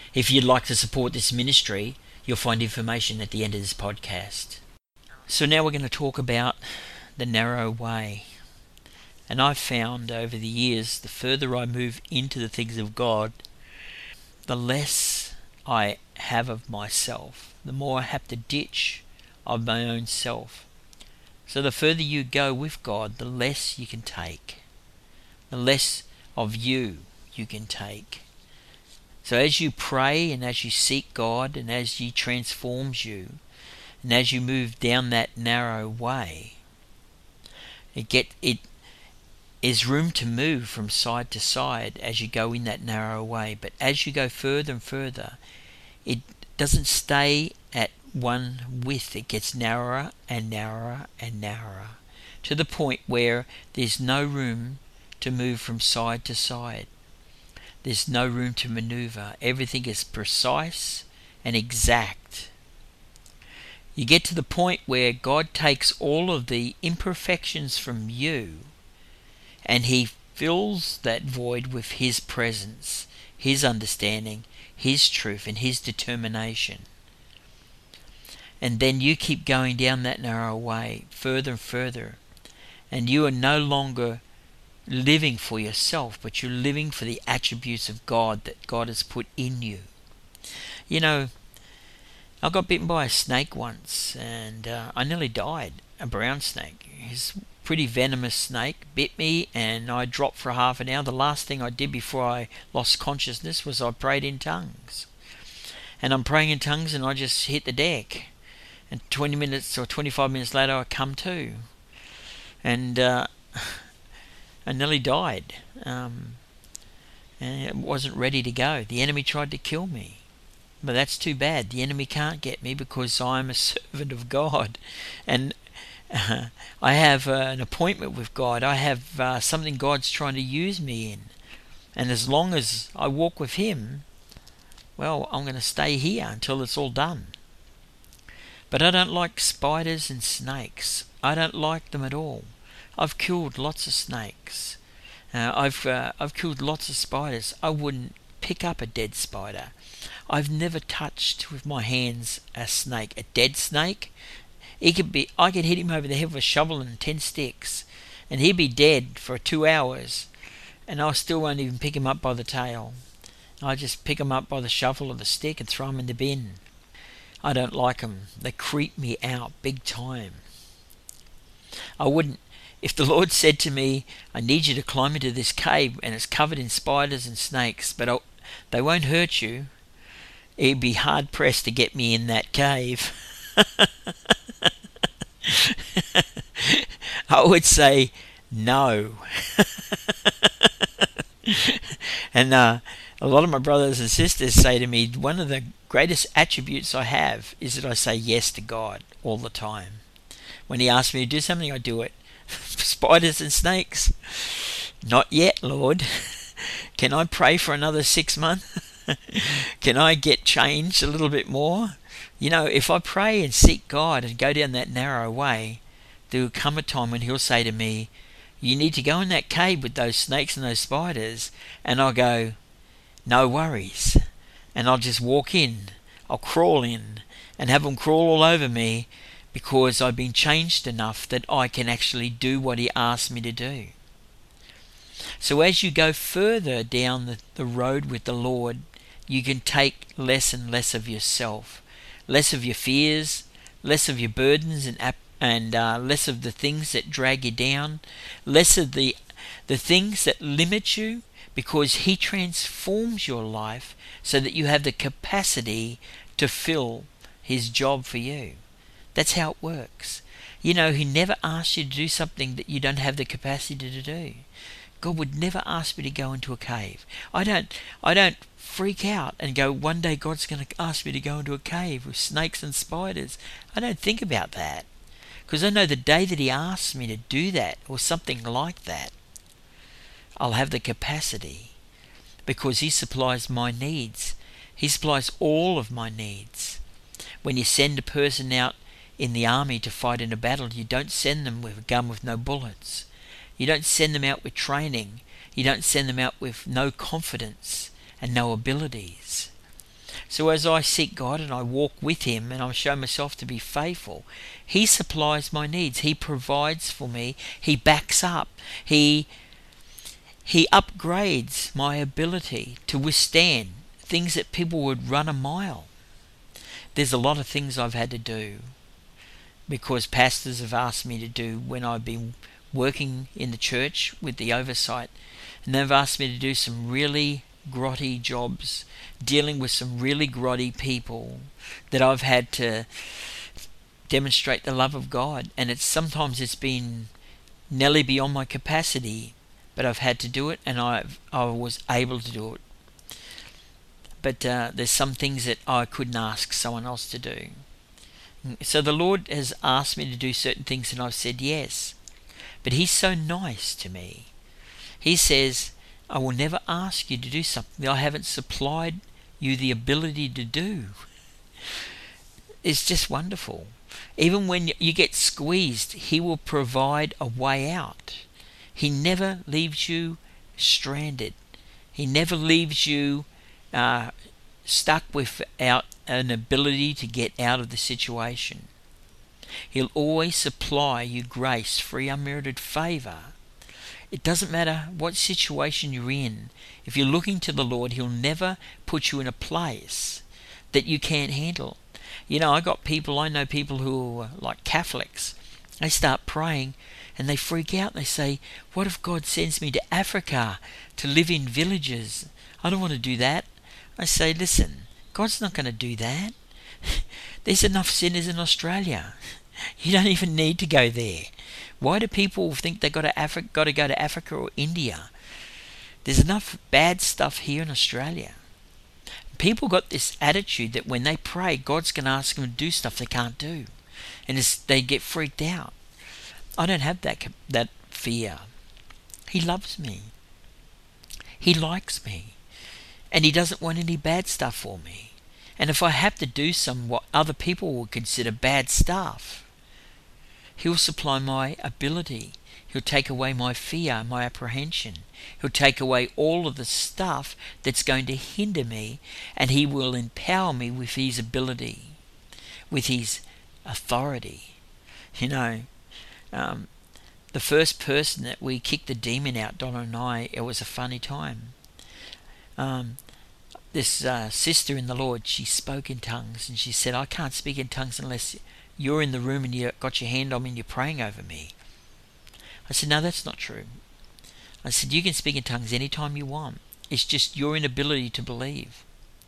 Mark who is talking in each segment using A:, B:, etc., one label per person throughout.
A: If you'd like to support this ministry, you'll find information at the end of this podcast. So now we're going to talk about the narrow way. And I've found over the years, the further I move into the things of God, the less I have of myself, the more I have to ditch of my own self. So the further you go with God, the less you can take. The less of you can take. So as you pray and as you seek God and as He transforms you and as you move down that narrow way, it is room to move from side to side as you go in that narrow way. But as you go further and further, it doesn't stay at one width. It gets narrower and narrower and narrower to the point where there's no room to move from side to side. There's no room to maneuver. Everything is precise and exact. You get to the point where God takes all of the imperfections from you and He fills that void with His presence, His understanding, His truth, and His determination. And then you keep going down that narrow way, further and further, and you are no longer living for yourself, but you're living for the attributes of God that God has put in you. You know, I got bitten by a snake once, and I nearly died. A brown snake. He's a pretty venomous snake. Bit me, and I dropped for half an hour. The last thing I did before I lost consciousness was I prayed in tongues. And I'm praying in tongues, and I just hit the deck. And 20 minutes or 25 minutes later, I come to. And I nearly died. And it wasn't ready to go. The enemy tried to kill me. But that's too bad. The enemy can't get me because I'm a servant of God. And I have an appointment with God. I have something God's trying to use me in. And as long as I walk with Him, well, I'm going to stay here until it's all done. But I don't like spiders and snakes. I don't like them at all. I've killed lots of snakes. I've killed lots of spiders. I wouldn't pick up a dead spider. I've never touched with my hands a snake. A dead snake? I could hit him over the head with a shovel and 10 sticks, and he'd be dead for 2 hours, and I still won't even pick him up by the tail. I just pick him up by the shovel or the stick and throw him in the bin. I don't like them. They creep me out big time. I wouldn't. If the Lord said to me, I need you to climb into this cave and it's covered in spiders and snakes, but they won't hurt you, it'd be hard pressed to get me in that cave. I would say no. And a lot of my brothers and sisters say to me, one of the greatest attributes I have is that I say yes to God all the time. When He asks me to do something, I do it. Spiders and snakes? Not yet, Lord. Can I pray for another 6 months? Can I get changed a little bit more? You know, if I pray and seek God and go down that narrow way, there will come a time when He'll say to me, you need to go in that cave with those snakes and those spiders. And I'll go, no worries. And I'll just walk in. I'll crawl in and have them crawl all over me, because I've been changed enough that I can actually do what He asked me to do. So as you go further down the road with the Lord, you can take less and less of yourself, less of your fears, less of your burdens and less of the things that drag you down, less of the things that limit you, because He transforms your life so that you have the capacity to fill His job for you. That's how it works. You know, He never asks you to do something that you don't have the capacity to do. God would never ask me to go into a cave. I don't freak out and go, one day God's going to ask me to go into a cave with snakes and spiders. I don't think about that, because I know the day that He asks me to do that or something like that, I'll have the capacity, because He supplies my needs. He supplies all of my needs. When you send a person out in the army to fight in a battle, you don't send them with a gun with no bullets. You don't send them out with training. You don't send them out with no confidence and no abilities. So as I seek God and I walk with Him and I show myself to be faithful, He supplies my needs. He provides for me. He backs up. He upgrades my ability to withstand things that people would run a mile. There's a lot of things I've had to do because pastors have asked me to do when I've been working in the church with the oversight, and they've asked me to do some really grotty jobs, dealing with some really grotty people that I've had to demonstrate the love of God, and sometimes it's been nearly beyond my capacity, but I've had to do it, and I was able to do it. But there's some things that I couldn't ask someone else to do. So the Lord has asked me to do certain things, and I've said yes. But He's so nice to me. He says, I will never ask you to do something that I haven't supplied you the ability to do. It's just wonderful. Even when you get squeezed, He will provide a way out. He never leaves you stranded. He never leaves you stuck without an ability to get out of the situation. He'll always supply you grace, free, unmerited favour. It doesn't matter what situation you're in. If you're looking to the Lord, He'll never put you in a place that you can't handle. You know, I know people who are like Catholics. They start praying and they freak out. They say, what if God sends me to Africa to live in villages? I don't want to do that. I say, listen, God's not going to do that. There's enough sinners in Australia. You don't even need to go there. Why do people think they've got to go to Africa or India? There's enough bad stuff here in Australia. People got this attitude that when they pray, God's going to ask them to do stuff they can't do. And they get freaked out. I don't have that fear. He loves me. He likes me. And He doesn't want any bad stuff for me. And if I have to do what other people would consider bad stuff, He'll supply my ability. He'll take away my fear, my apprehension. He'll take away all of the stuff that's going to hinder me, and He will empower me with His ability, with His authority. You know, the first person that we kicked the demon out, Donna and I, it was a funny time. This sister in the Lord, she spoke in tongues, and she said, I can't speak in tongues unless you're in the room and you've got your hand on me and you're praying over me. I said, no, that's not true. I said, you can speak in tongues anytime you want. It's just your inability to believe.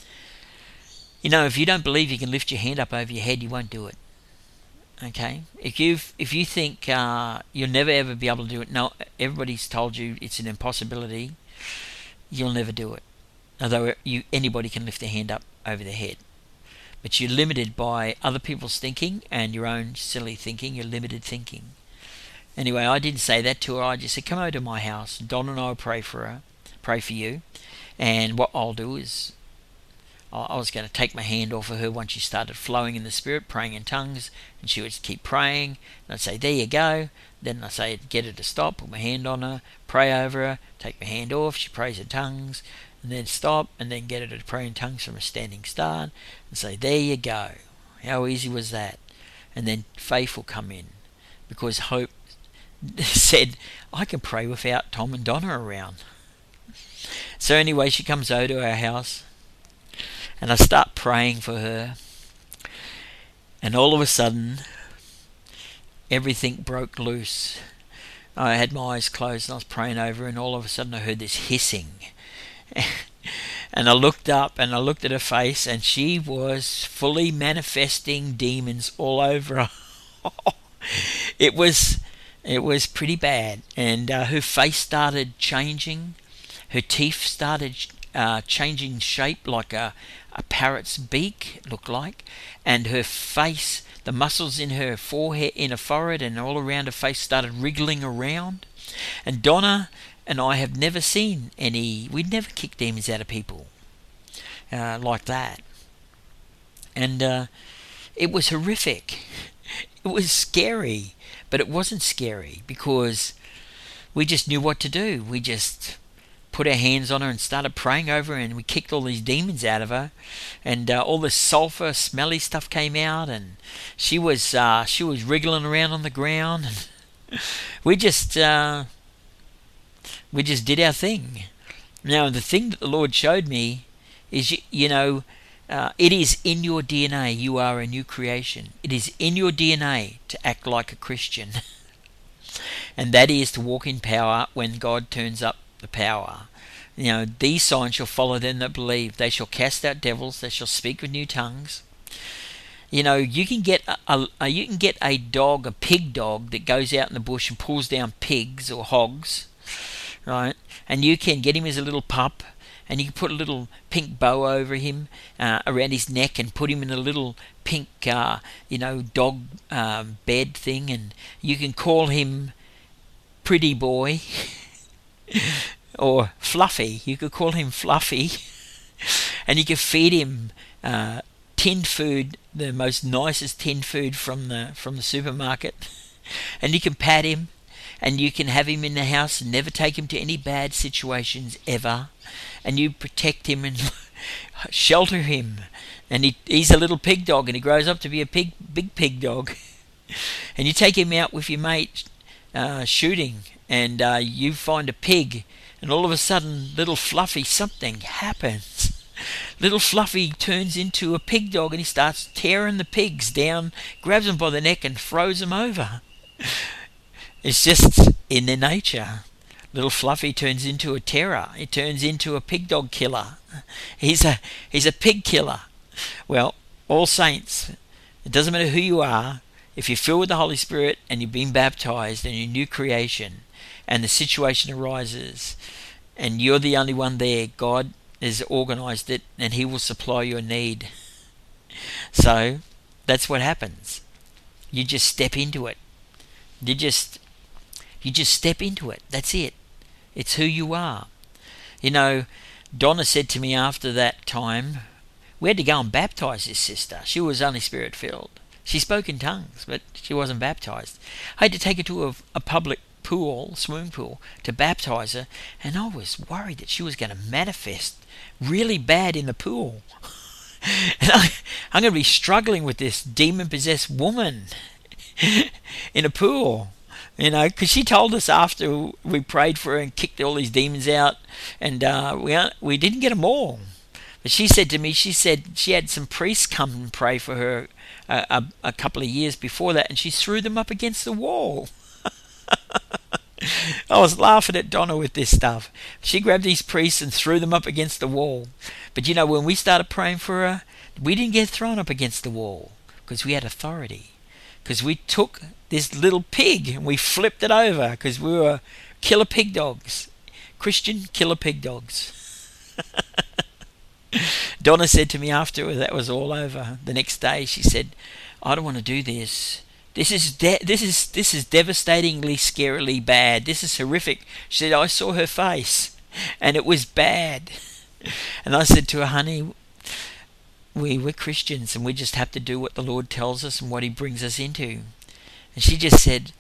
A: You know, if you don't believe you can lift your hand up over your head, you won't do it. Okay? If you think you'll never ever be able to do it, no, everybody's told you it's an impossibility, you'll never do it. Although anybody can lift their hand up over their head. But you're limited by other people's thinking and your own silly thinking, your limited thinking. Anyway, I didn't say that to her. I just said, come over to my house. Don and I will pray for you. And what I'll do is, I was going to take my hand off of her once she started flowing in the Spirit, praying in tongues, and she would keep praying. And I'd say, there you go. Then I say, get her to stop, put my hand on her, pray over her, take my hand off, she prays in tongues, and then stop, and then get her to pray in tongues from a standing start, and say, there you go. How easy was that? And then faith will come in, because hope said, I can pray without Tom and Donna around. So anyway, she comes over to our house, and I start praying for her, and all of a sudden, everything broke loose. I had my eyes closed and I was praying over her, and all of a sudden I heard this hissing. And I looked up and I looked at her face, and she was fully manifesting demons all over her. It was pretty bad. And her face started changing. Her teeth started changing shape like a parrot's beak, it looked like. And her face, the muscles in her forehead, in her forehead and all around her face started wriggling around. And Donna and I have never seen we'd never kicked demons out of people like that. And it was horrific. It was scary, but it wasn't scary because we just knew what to do. We just put our hands on her and started praying over her, and we kicked all these demons out of her, and all this sulfur, smelly stuff came out, and she was wriggling around on the ground. And we just did our thing. Now, the thing that the Lord showed me is, it is in your DNA. You are a new creation. It is in your DNA to act like a Christian. And that is to walk in power when God turns up the power. These signs shall follow them that believe. They shall cast out devils. They shall speak with new tongues. You can get a dog, a pig dog, that goes out in the bush and pulls down pigs or hogs, right? And you can get him as a little pup, and you can put a little pink bow over him, around his neck, and put him in a little pink, dog bed thing, and you can call him Pretty Boy or Fluffy. You could call him Fluffy, and you could feed him tinned food, the most nicest tinned food from the supermarket, and you can pat him, and you can have him in the house and never take him to any bad situations ever, and you protect him and shelter him, and he's a little pig dog, and he grows up to be a big pig dog, and you take him out with your mate shooting, and you find a pig, and all of a sudden little Fluffy, something happens. Little Fluffy turns into a pig dog, and he starts tearing the pigs down, grabs them by the neck and throws them over. It's just in their nature. Little Fluffy turns into a terror. He turns into a pig dog killer. He's a pig killer. Well, all saints, it doesn't matter who you are, if you're filled with the Holy Spirit and you've been baptized and you're a new creation, and the situation arises and you're the only one there, God has organized it, and He will supply your need. So that's what happens. You just step into it. You just step into it. That's it. It's who you are. Donna said to me after that time, we had to go and baptize this sister. She was only Spirit filled. She spoke in tongues, but she wasn't baptized. I had to take her to a public pool, swimming pool, to baptize her, and I was worried that she was going to manifest really bad in the pool. And I'm going to be struggling with this demon-possessed woman in a pool, because she told us after we prayed for her and kicked all these demons out, and we didn't get them all. But she said to me, she had some priests come and pray for her a couple of years before that, and she threw them up against the wall. I was laughing at Donna with this stuff. She grabbed these priests and threw them up against the wall. But when we started praying for her, we didn't get thrown up against the wall, because we had authority. Because we took this little pig and we flipped it over, because we were killer pig dogs. Christian killer pig dogs. Donna said to me after that was all over, the next day, she said, I don't want to do this. This is devastatingly, scarily bad. This is horrific. She said, I saw her face, and it was bad. And I said to her, honey, we're Christians, and we just have to do what the Lord tells us and what He brings us into. And she just said,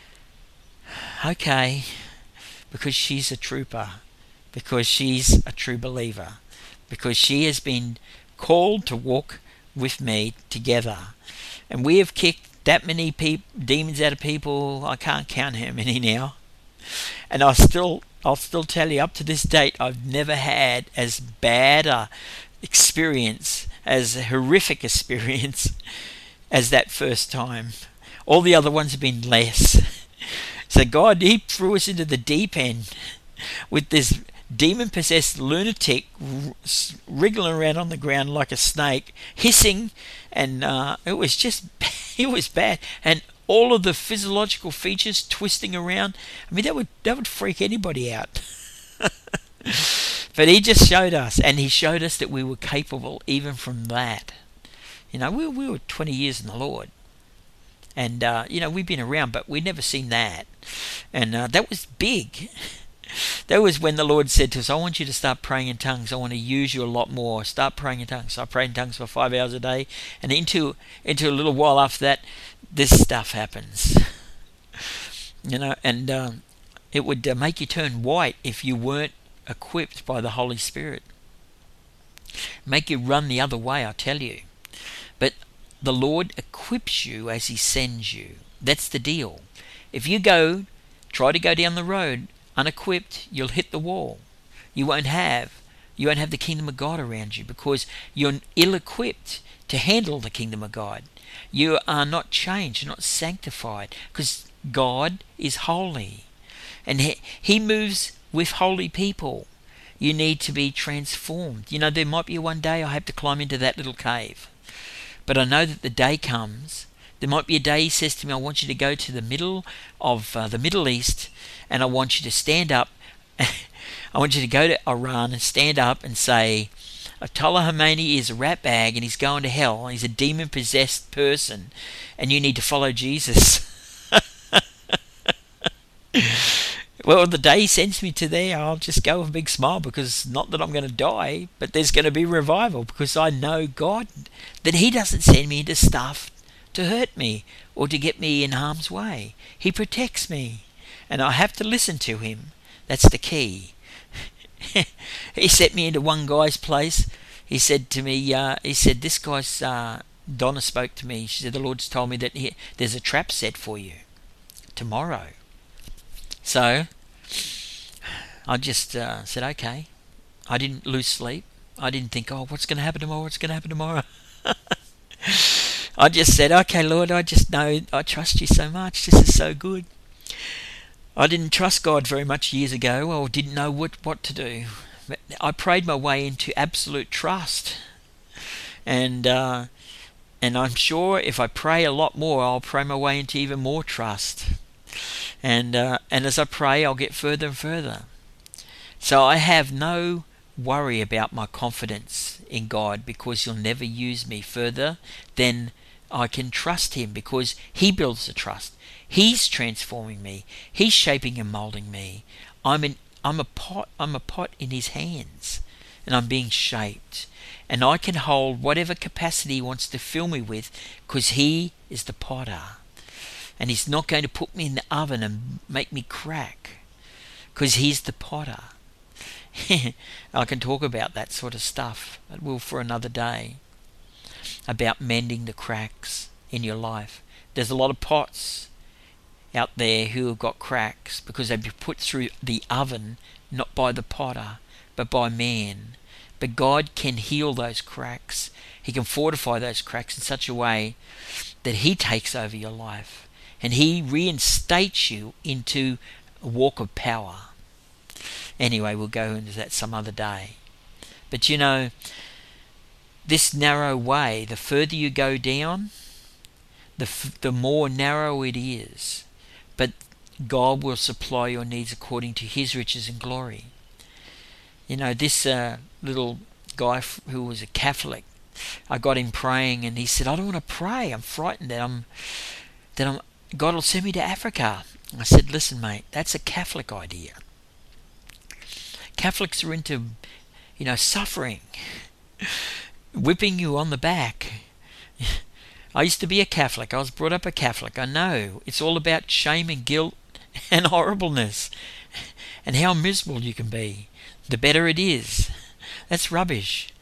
A: okay, because she's a trooper, because she's a true believer, because she has been called to walk with me together. And we have kicked that many demons out of people. I can't count how many now. And I'll still tell you, up to this date, I've never had as bad a experience, as a horrific experience as that first time. All the other ones have been less. So God, He threw us into the deep end with this demon-possessed lunatic wriggling around on the ground like a snake, hissing, and it was bad. And all of the physiological features twisting around. I mean, that would freak anybody out. But He just showed us, and He showed us that we were capable even from that. We were 20 years in the Lord. And, we've been around, but we'd never seen that. And that was big. That was when the Lord said to us, I want you to start praying in tongues. I want to use you a lot more. Start praying in tongues. So I prayed in tongues for 5 hours a day. And into a little while after that, this stuff happens. And it would make you turn white if you weren't equipped by the Holy Spirit. Make you run the other way, I tell you. But the Lord equips you as He sends you. That's the deal. If you try to go down the road unequipped, you'll hit the wall. You won't have the kingdom of God around you because you're ill-equipped to handle the kingdom of God. You are not changed, you're not sanctified, because God is holy. And He moves with holy people. You need to be transformed. There might be one day I have to climb into that little cave. But I know that the day comes. There might be a day He says to me, I want you to go to the middle of the Middle East, and I want you to stand up. I want you to go to Iran and stand up and say, Ayatollah Khomeini is a rat bag and he's going to hell. He's a demon-possessed person, and you need to follow Jesus. Well, the day He sends me to there, I'll just go with a big smile, because not that I'm going to die, but there's going to be revival, because I know God, that He doesn't send me into stuff to hurt me or to get me in harm's way. He protects me, and I have to listen to Him. That's the key. He set me into one guy's place. He said to me, this guy's, Donna spoke to me. She said, the Lord's told me that there's a trap set for you tomorrow. So I just said, okay. I didn't lose sleep. I didn't think, what's going to happen tomorrow? What's going to happen tomorrow? I just said, okay, Lord, I just know I trust You so much. This is so good. I didn't trust God very much years ago, or didn't know what to do. But I prayed my way into absolute trust. And I'm sure if I pray a lot more, I'll pray my way into even more trust. And as I pray, I'll get further and further. So I have no worry about my confidence in God, because He'll never use me further than I can trust Him, because He builds the trust. He's transforming me. He's shaping and molding me. I'm a pot in His hands, and I'm being shaped. And I can hold whatever capacity He wants to fill me with, because He is the potter. And He's not going to put me in the oven and make me crack, because He's the potter. I can talk about that sort of stuff, but we'll for another day, about mending the cracks in your life. There's a lot of pots out there who have got cracks because they've been put through the oven, not by the potter, but by man. But God can heal those cracks. He can fortify those cracks in such a way that He takes over your life, and He reinstates you into a walk of power. Anyway, we'll go into that some other day. But this narrow way, the further you go down, the more narrow it is. But God will supply your needs according to His riches and glory. This little guy who was a Catholic, I got him praying, and he said, I don't want to pray. I'm frightened that God will send me to Africa. I said, listen, mate, that's a Catholic idea. Catholics are into, suffering, whipping you on the back. I used to be a Catholic. I was brought up a Catholic. I know. It's all about shame and guilt and horribleness and how miserable you can be. The better it is. That's rubbish.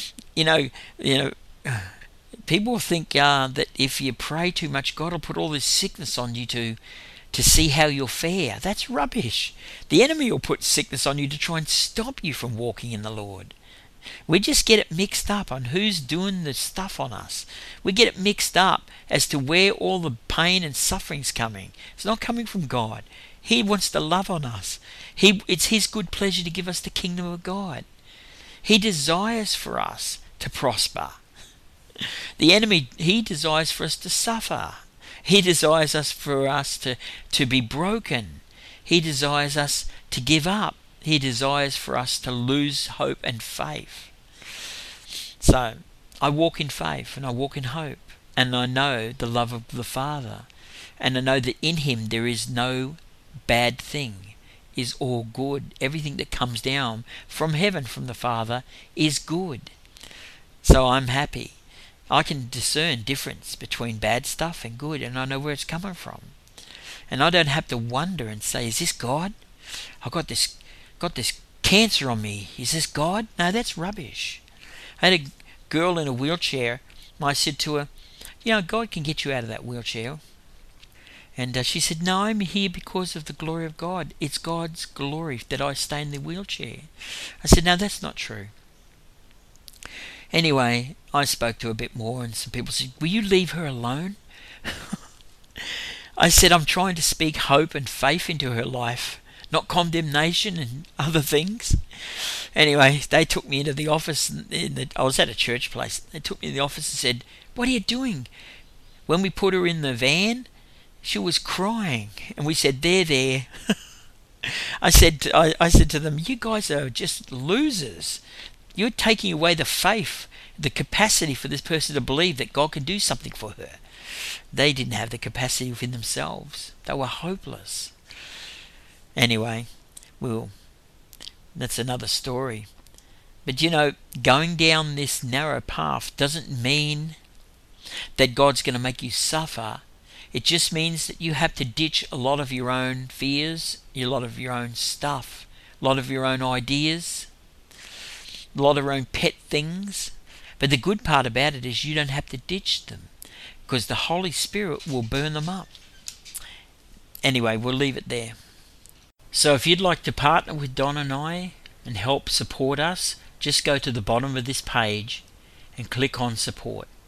A: People think that if you pray too much, God will put all this sickness on you to see how you'll fare. That's rubbish. The enemy will put sickness on you to try and stop you from walking in the Lord. We just get it mixed up on who's doing the stuff on us. We get it mixed up as to where all the pain and suffering's coming. It's not coming from God. He wants to love on us. It's His good pleasure to give us the kingdom of God. He desires for us to prosper. The enemy, he desires for us to suffer. He desires for us to be broken. He desires us to give up. He desires for us to lose hope and faith. So I walk in faith and I walk in hope, and I know the love of the Father, and I know that in Him there is no bad thing, is all good. Everything that comes down from heaven from the Father is good. So I'm happy. I can discern difference between bad stuff and good, and I know where it's coming from. And I don't have to wonder and say, is this God? I've got this cancer on me. Is this God? No, that's rubbish. I had a girl in a wheelchair. I said to her, God can get you out of that wheelchair. And she said, no, I'm here because of the glory of God. It's God's glory that I stay in the wheelchair. I said, no, that's not true. Anyway, I spoke to her a bit more, and some people said, will you leave her alone? I said, I'm trying to speak hope and faith into her life, not condemnation and other things. Anyway, they took me into the office. I was at a church place. They took me to the office and said, what are you doing? When we put her in the van, she was crying. And we said, there. I said to them, you guys are just losers. You're taking away the faith, the capacity for this person to believe that God can do something for her. They didn't have the capacity within themselves. They were hopeless. Anyway, that's another story. But going down this narrow path doesn't mean that God's going to make you suffer. It just means that you have to ditch a lot of your own fears, a lot of your own stuff, a lot of your own ideas, a lot of your own pet things. But the good part about it is you don't have to ditch them, because the Holy Spirit will burn them up. Anyway, we'll leave it there. So if you'd like to partner with Don and I and help support us, just go to the bottom of this page and click on support.